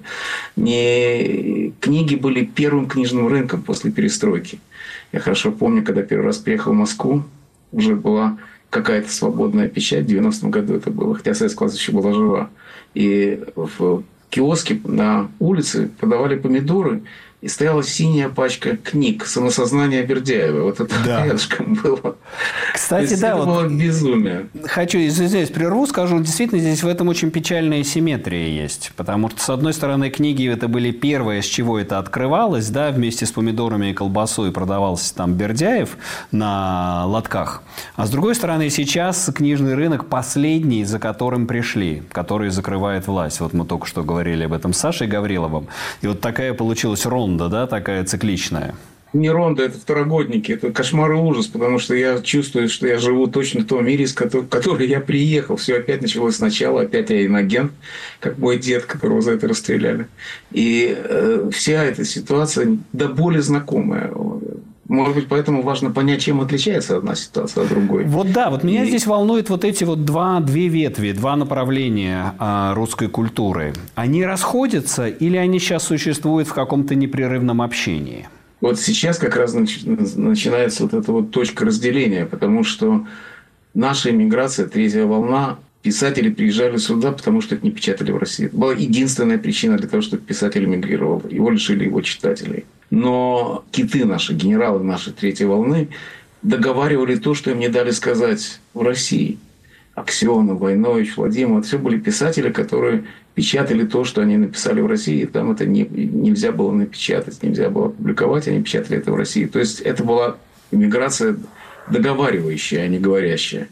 Книги были первым книжным рынком после перестройки. Я хорошо помню, когда первый раз приехал в Москву, уже была какая-то свободная печать, в 90-м году это было, хотя советская власть еще была жива. И в киоске на улице продавали помидоры, и стояла синяя пачка книг «Самосознание Бердяева». Вот это рядышком было. Кстати, да, это было безумие. Хочу здесь прерву, скажу, действительно, здесь в этом очень печальная симметрия есть. Потому что, с одной стороны, книги это были первые, с чего это открывалось, да, вместе с помидорами и колбасой продавался там Бердяев на лотках. А с другой стороны, сейчас книжный рынок последний, за которым пришли, который закрывает власть. Вот мы только что говорили об этом с Сашей Гавриловым. И вот такая получилась ронда, да, такая цикличная. Не ронда, это второгодники, это кошмар и ужас, потому что я чувствую, что я живу точно в том мире, в который я приехал. Все опять началось сначала, опять я инагент, как мой дед, которого за это расстреляли. И вся эта ситуация до боли знакомая. Может быть, поэтому важно понять, чем отличается одна ситуация от другой. Вот да, вот меня здесь волнуют вот эти вот две ветви, два направления русской культуры. Они расходятся или они сейчас существуют в каком-то непрерывном общении? Вот сейчас как раз начинается вот эта вот точка разделения, потому что наша иммиграция, третья волна, писатели приезжали сюда, потому что это не печатали в России. Это была единственная причина для того, чтобы писатель эмигрировал. Его лишили его читателей. Но киты наши, генералы нашей третьей волны договаривали то, что им не дали сказать в России. Аксенов, Войнович, Владимир – это все были писатели, которые печатали то, что они написали в России. И там это нельзя было напечатать, нельзя было опубликовать, они печатали это в России. То есть это была иммиграция договаривающая, а не говорящая.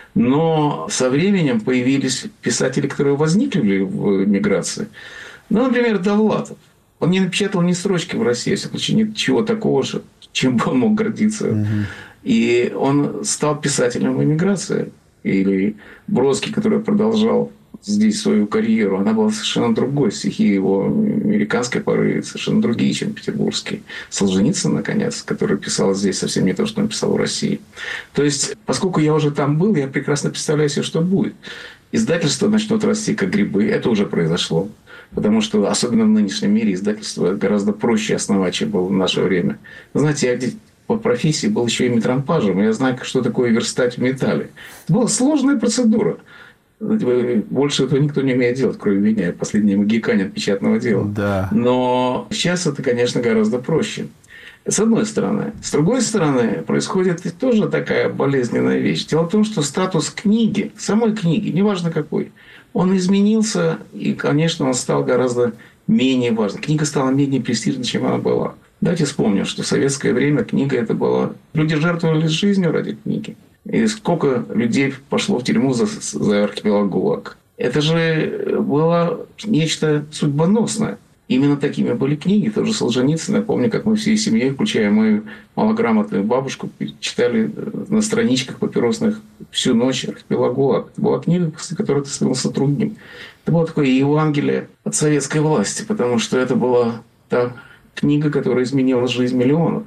Но со временем появились писатели, которые возникли в миграции. Ну, например, Довлатов. Он не напечатал ни строчки в России, во всяком случае, ничего такого же, чем бы он мог гордиться. И он стал писателем в эмиграции. Или Бродский, который продолжал здесь свою карьеру, она была совершенно другой. Стихи его американской поры совершенно другие, чем петербургские. Солженицын, наконец, который писал здесь совсем не то, что он писал в России. То есть, поскольку я уже там был, я прекрасно представляю себе, что будет. Издательства начнут расти, как грибы. Это уже произошло. Потому что, особенно в нынешнем мире, издательство гораздо проще основать, чем было в наше время. Знаете, я по профессии был еще и метрампажем. Я знаю, что такое верстать в металле. Это была сложная процедура. Больше этого никто не умеет делать, кроме меня. Я последний магиканин печатного дела. Да. Но сейчас это, конечно, гораздо проще. С одной стороны. С другой стороны, происходит тоже такая болезненная вещь. Дело в том, что статус книги, самой книги, неважно какой, он изменился, и, конечно, он стал гораздо менее важным. Книга стала менее престижной, чем она была. Давайте вспомним, что в советское время книга это была... Люди жертвовали жизнью ради книги. И сколько людей пошло в тюрьму за архипелаг ГУЛАГ. Это же было нечто судьбоносное. Именно такими были книги. Тоже Солженицын. Я помню, как мы всей семьей, включая мою малограмотную бабушку, читали на страничках папиросных всю ночь архипелаг ГУЛАГ. Это была книга, после которой ты становился другим. Это было такое Евангелие от советской власти, потому что это была та книга, которая изменила жизнь миллионов.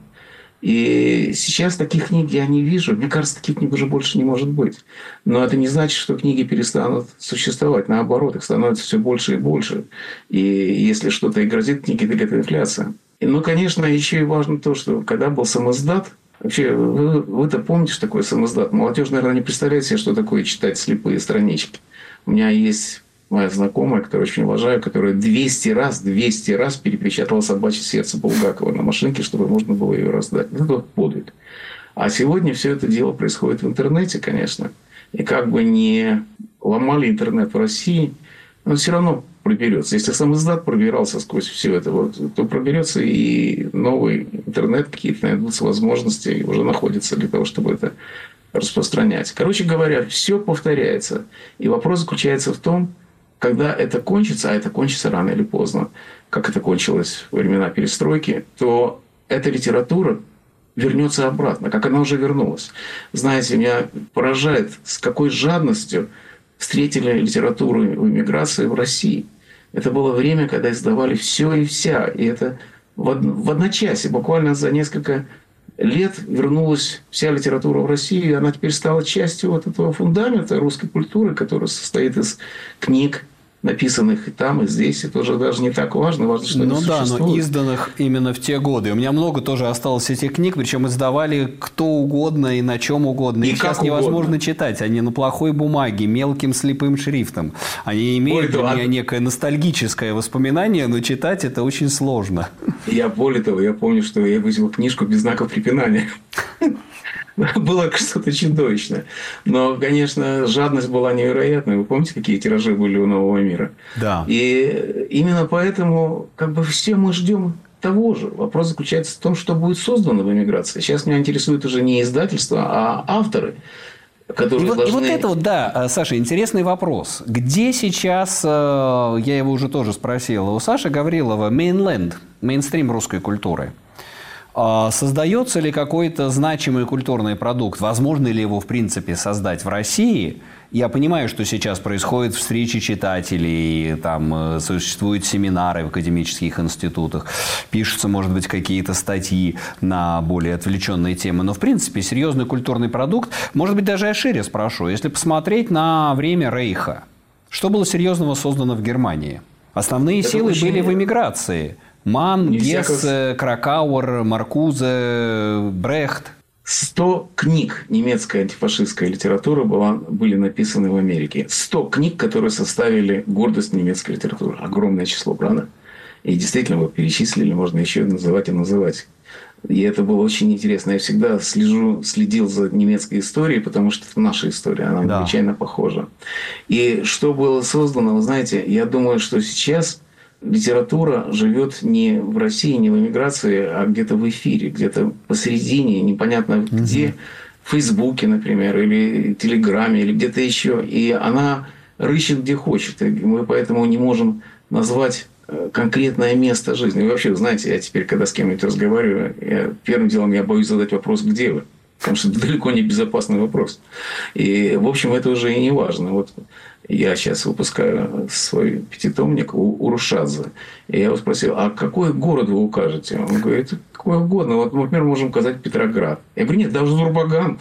И сейчас таких книг я не вижу. Мне кажется, таких книг уже больше не может быть. Но это не значит, что книги перестанут существовать. Наоборот, их становится все больше и больше. И если что-то и грозит книге, так это инфляция. Ну, конечно, еще и важно то, что когда был самиздат, вообще, вы-то помните, что такое самиздат? Молодежь, наверное, не представляет себе, что такое читать слепые странички. У меня есть моя знакомая, которую очень уважаю, которая 200 раз перепечатала «Собачье сердце» Булгакова на машинке, чтобы можно было ее раздать. Это вот подвиг. А сегодня все это дело происходит в интернете, конечно. И как бы не ломали интернет в России, но все равно проберется. Если сам издат пробирался сквозь все это, то проберется и новый интернет, какие-то найдутся возможности, и уже находятся для того, чтобы это распространять. Короче говоря, все повторяется. И вопрос заключается в том, когда это кончится, а это кончится рано или поздно, как это кончилось во времена перестройки, то эта литература вернется обратно, как она уже вернулась. Знаете, меня поражает, с какой жадностью встретили литературу в эмиграции в России. Это было время, когда издавали все и вся. И это в одночасье, буквально за несколько лет вернулась вся литература в Россию, и она теперь стала частью вот этого фундамента русской культуры, который состоит из книг, написанных и там, и здесь. Это уже даже не так важно. Важно, что они существуют. Но изданных именно в те годы. У меня много тоже осталось этих книг, причем издавали кто угодно и на чем угодно. Их сейчас невозможно читать. Они на плохой бумаге, мелким слепым шрифтом. Они имеют для меня некое ностальгическое воспоминание, но читать это очень сложно. Более того, я помню, что я выпустил книжку без знаков препинания. Было что-то чудовищное. Но, конечно, жадность была невероятной. Вы помните, какие тиражи были у «Нового мира»? Да. И именно поэтому все мы ждем того же. Вопрос заключается в том, что будет создано в эмиграции. Сейчас меня интересует уже не издательство, а авторы, которые должны... И вот это вот, да, Саша, интересный вопрос. Где сейчас, я его уже тоже спросил, у Саши Гаврилова мейнстрим русской культуры? Создается ли какой-то значимый культурный продукт? Возможно ли его, в принципе, создать в России? Я понимаю, что сейчас происходят встречи читателей, там существуют семинары в академических институтах, пишутся, может быть, какие-то статьи на более отвлеченные темы. Но, в принципе, серьезный культурный продукт, может быть, даже я шире спрошу, если посмотреть на время Рейха, что было серьезного создано в Германии? Основные силы были в эмиграции. Манн, Гессе, Кракауэр, Маркузе, Брехт. 100 книг немецкой антифашистской литературы были написаны в Америке. 100 книг, которые составили гордость немецкой литературы. Огромное число, правда? И действительно, вы перечислили, можно еще называть и называть. И это было очень интересно. Я всегда следил за немецкой историей, потому что это наша история, она необычайно похожа. И что было создано, вы знаете, я думаю, что сейчас... литература живет не в России, не в эмиграции, а где-то в эфире, где-то посередине, непонятно где, в Фейсбуке, например, или Телеграме, или где-то еще. И она рыщет где хочет. И мы поэтому не можем назвать конкретное место жизни. И вообще, знаете, я теперь, когда с кем-нибудь разговариваю, первым делом я боюсь задать вопрос «Где вы?». Потому что это далеко не безопасный вопрос. И, в общем, это уже и не важно. Вот я сейчас выпускаю свой пятитомник у Рушадзе. И я его спросил, а какой город вы укажете? Он говорит, какой угодно. Вот, например, можем указать Петроград. Я говорю, нет, даже Нурбаган.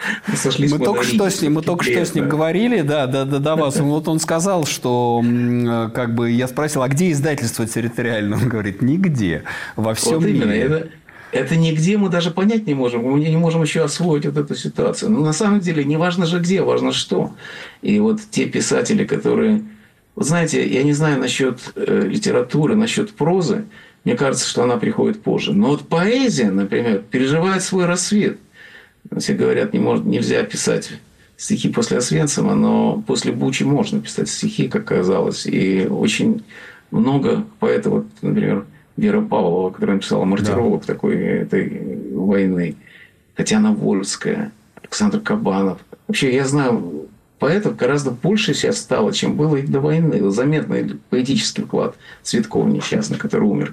Мы только что с ним говорили, до вас. Вот он сказал, что как бы я спросил, а где издательство территориально? Он говорит, нигде, во всем мире. Это нигде мы даже понять не можем. Мы не можем еще освоить вот эту ситуацию. Но на самом деле не важно же где, важно что. И вот те писатели, которые... Вот знаете, я не знаю насчет литературы, насчет прозы. Мне кажется, что она приходит позже. Но вот поэзия, например, переживает свой рассвет. Все говорят, нельзя писать стихи после Освенцима, но после Бучи можно писать стихи, как оказалось. И очень много поэтов, вот, например, Вера Павлова, которая написала «Мартировок» этой войны, Татьяна Вольская, Александр Кабанов. Вообще, я знаю поэтов гораздо больше сейчас стало, чем было и до войны. Заметный поэтический вклад Цветкова несчастный, который умер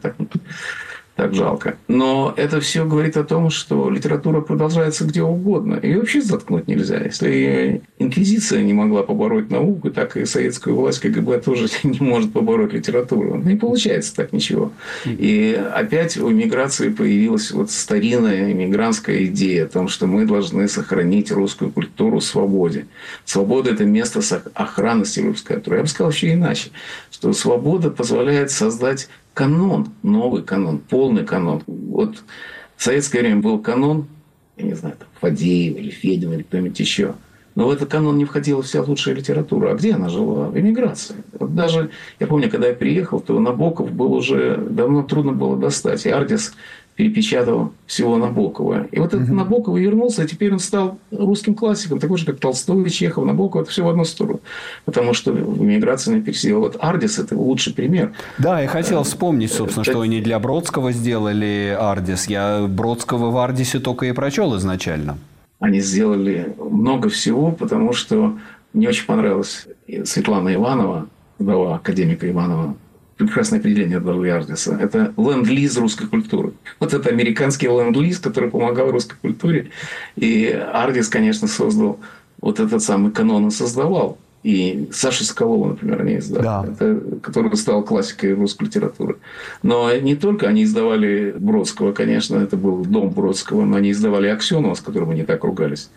так жалко. Но это все говорит о том, что литература продолжается где угодно. Ее вообще заткнуть нельзя. Если инквизиция не могла побороть науку, так и советская власть КГБ тоже не может побороть литературу. Не получается так ничего. И опять у миграции появилась вот старинная мигрантская идея о том, что мы должны сохранить русскую культуру в свободе. Свобода – это место охранности русской культуры. Я бы сказал еще иначе, что свобода позволяет создать канон, новый канон, полный канон. Вот в советское время был канон, я не знаю, там, Фадеева или Федина или кто-нибудь еще. Но в этот канон не входила вся лучшая литература. А где она жила? В эмиграции. Вот даже, я помню, когда я приехал, то Набоков был уже давно трудно было достать. И Ардис перепечатал всего Набокова. И вот этот Набоков вернулся, и теперь он стал русским классиком, такой же, как Толстой, Чехов, Набоков. Это все в одну сторону. Потому что в эмиграции он пересидел. Вот Ардис – это лучший пример. Да, я хотел вспомнить, собственно, что они для Бродского сделали Ардис. Я Бродского в Ардисе только и прочел изначально. Они сделали много всего, потому что мне очень понравилась Светлана Иванова, вдова академика Иванова, прекрасное определение дала Ардиса. Это ленд-лиз русской культуры. Вот это американский ленд-лиз, который помогал русской культуре. И Ардис, конечно, создал вот этот самый канон, он создавал. И Саша Соколова, например, они издали, да. который стал классикой русской литературы. Но не только они издавали Бродского, конечно, это был дом Бродского, но они издавали Аксенова, с которым они так ругались.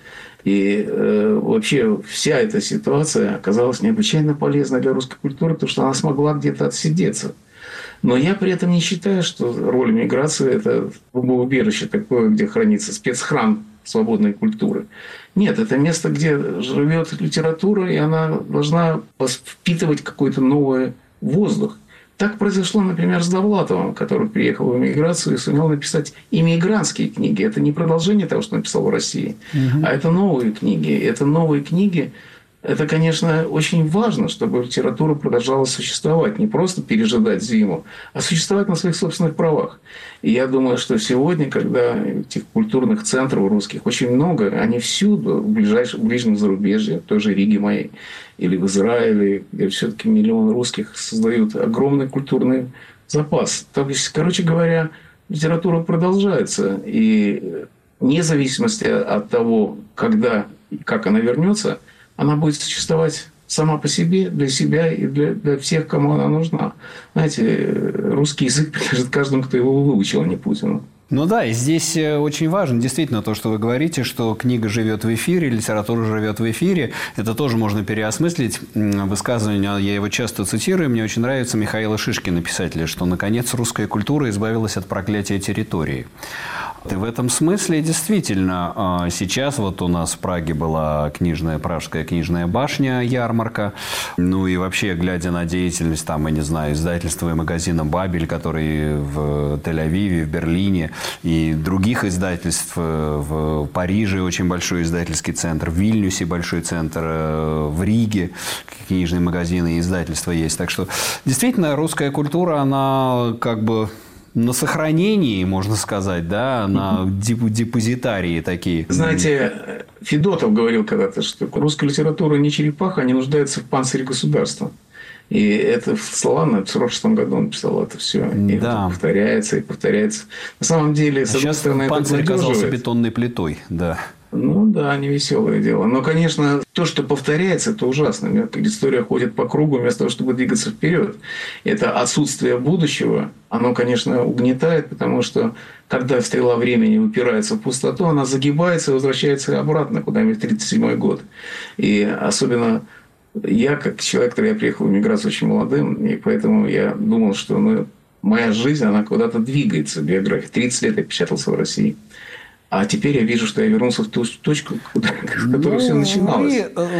И вообще вся эта ситуация оказалась необычайно полезной для русской культуры, потому что она смогла где-то отсидеться. Но я при этом не считаю, что роль миграции – это убежище такое, где хранится спецхран свободной культуры. Нет, это место, где живет литература, и она должна впитывать какой-то новый воздух. Так произошло, например, с Довлатовым, который приехал в эмиграцию и сумел написать иммигрантские книги. Это не продолжение того, что написал в России, а это новые книги. Это новые книги. Это, конечно, очень важно, чтобы литература продолжала существовать. Не просто пережидать зиму, а существовать на своих собственных правах. И я думаю, что сегодня, когда этих культурных центров русских очень много, они всюду, в ближнем зарубежье, в той же Риге моей, или в Израиле, где все-таки миллион русских создают огромный культурный запас. То есть, короче говоря, литература продолжается. И вне зависимости от того, когда и как она вернется, она будет существовать сама по себе, для себя и для всех, кому она нужна. Знаете, русский язык принадлежит каждому, кто его выучил, а не Путину. Ну да, и здесь очень важно действительно то, что вы говорите, что книга живет в эфире, литература живет в эфире. Это тоже можно переосмыслить. Высказывание, я его часто цитирую, мне очень нравится Михаила Шишкина, писателя, что наконец русская культура избавилась от проклятия территории. И в этом смысле действительно сейчас вот у нас в Праге была Пражская книжная башня, ярмарка. Ну и вообще, глядя на деятельность, там, я не знаю, издательства и магазина «Бабель», который в Тель-Авиве, в Берлине, и других издательств, в Париже очень большой издательский центр, в Вильнюсе большой центр, в Риге книжные магазины и издательства есть. Так что действительно русская культура, она как бы на сохранении, можно сказать, да, на депозитарии такие. Знаете, Федотов говорил когда-то, что русская литература не черепаха, не нуждается в панцире государства. И это слова в 1946 году он писал это все. И да. Это повторяется и повторяется. На самом деле, с одной стороны, панцирь оказался бетонной плитой, да. Ну да, не веселое дело. Но, конечно, то, что повторяется, это ужасно. История ходит по кругу вместо того, чтобы двигаться вперед. Это отсутствие будущего, оно, конечно, угнетает, потому что когда стрела времени упирается в пустоту, она загибается и возвращается обратно куда-нибудь в 1937 год. И особенно я, как человек, который приехал в эмиграцию очень молодым, и поэтому я думал, что моя жизнь, она куда-то двигается, биография. 30 лет я печатался в России. А теперь я вижу, что я вернулся в ту точку, с которой все начиналось.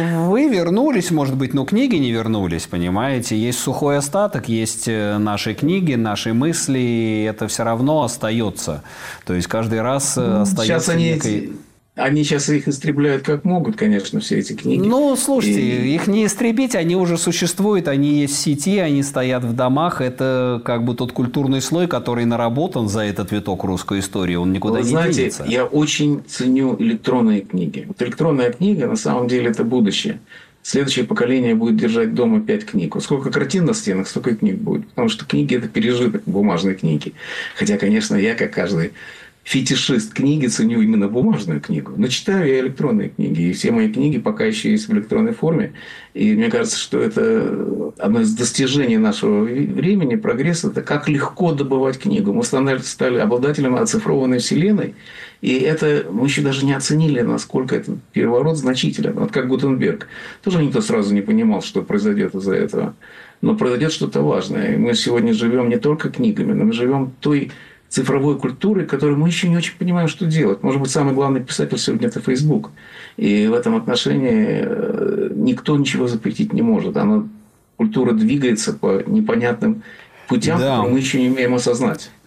Вы вернулись, может быть, но книги не вернулись, понимаете? Есть сухой остаток, есть наши книги, наши мысли, и это все равно остается. То есть каждый раз остается некой... Они сейчас их истребляют как могут, конечно, все эти книги. Ну, слушайте, их не истребить, они уже существуют, они есть в сети, они стоят в домах. Это как бы тот культурный слой, который наработан за этот виток русской истории, он никуда не денется. Я очень ценю электронные книги. Вот электронная книга, на самом деле, это будущее. Следующее поколение будет держать дома 5 книг. Вот сколько картин на стенах, столько и книг будет. Потому что книги – это пережиток, бумажные книги. Хотя, конечно, я, как каждый фетишист книги, ценю именно бумажную книгу. Но читаю я электронные книги. И все мои книги пока еще есть в электронной форме. И мне кажется, что это одно из достижений нашего времени, прогресса. Это как легко добывать книгу. Мы стали обладателем оцифрованной вселенной. И это мы еще даже не оценили, насколько этот переворот значителен. Вот как Гутенберг. Тоже никто сразу не понимал, что произойдет из-за этого. Но произойдет что-то важное. И мы сегодня живем не только книгами, но мы живем той цифровой культурой, которой мы еще не очень понимаем, что делать. Может быть, самый главный писатель сегодня – это Facebook. И в этом отношении никто ничего запретить не может. Культура двигается по непонятным путям, которые мы еще не умеем осознать.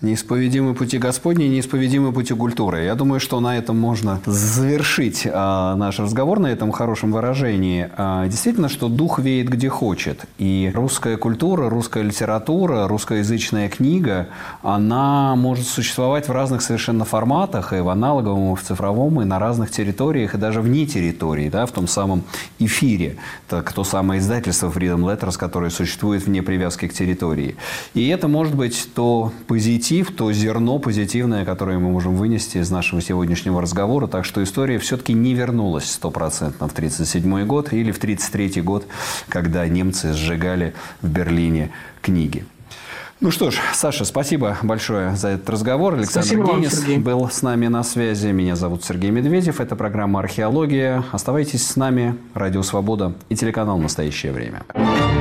Неисповедимы пути Господни, неисповедимы пути культуры. Я думаю, что на этом можно завершить наш разговор, на этом хорошем выражении. Действительно, что дух веет где хочет. И русская культура, русская литература, русскоязычная книга, она может существовать в разных совершенно форматах, и в аналоговом, и в цифровом, и на разных территориях, и даже вне территории, да, в том самом эфире. Так, то самое издательство Freedom Letters, которое существует вне привязки к территории. И это может быть то позитив, то зерно позитивное, которое мы можем вынести из нашего сегодняшнего разговора. Так что история все-таки не вернулась 100% в 1937 год или в 1933 год, когда немцы сжигали в Берлине книги. Ну что ж, Саша, спасибо большое за этот разговор. Александр Генис был с нами на связи. Меня зовут Сергей Медведев. Это программа «Археология». Оставайтесь с нами. Радио «Свобода» и телеканал «Настоящее время».